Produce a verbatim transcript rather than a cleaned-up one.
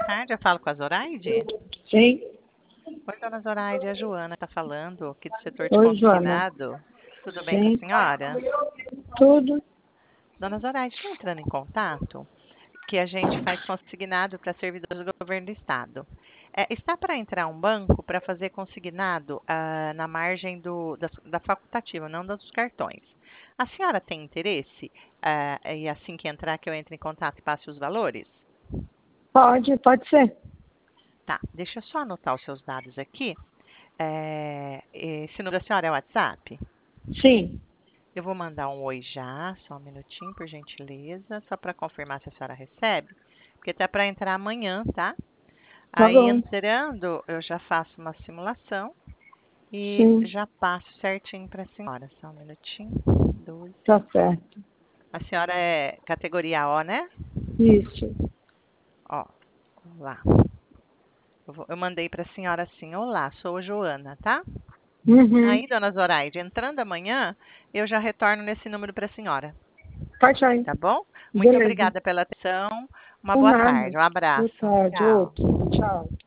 tarde, eu falo com a Zoraide? Sim. Oi, dona Zoraide, a Joana está falando aqui do setor de Oi, Joana. consignado. Tudo bem com a Sim. senhora? Tudo. Dona Zoraide, estou entrando em contato, que a gente faz consignado para servidores do governo do estado. É, está para entrar um banco para fazer consignado ah, na margem do, da, da facultativa, não dos cartões. A senhora tem interesse? Ah, e assim que entrar, que eu entre em contato e passe os valores? Pode, pode ser. Tá, deixa eu só anotar os seus dados aqui. É, esse número da senhora é o WhatsApp? Sim. Eu vou mandar um oi já, só um minutinho, por gentileza, só para confirmar se a senhora recebe, porque tá para entrar amanhã, tá? Tá Aí bom. entrando, eu já faço uma simulação e Sim. já passo certinho para a senhora. Só um minutinho. doze. Tá certo. A senhora é categoria O, né? Isso. Ó, vamos lá. Eu, vou- eu mandei para a senhora assim: olá, sou a Joana, tá? Uhum. Aí, dona Zoraide, entrando amanhã, eu já retorno nesse número para a senhora, Pode aí. tá bom? Muito Beleza. obrigada pela atenção. Uma Por boa nada. tarde. Um Boa abraço. tarde. Tchau. Outro. Tchau.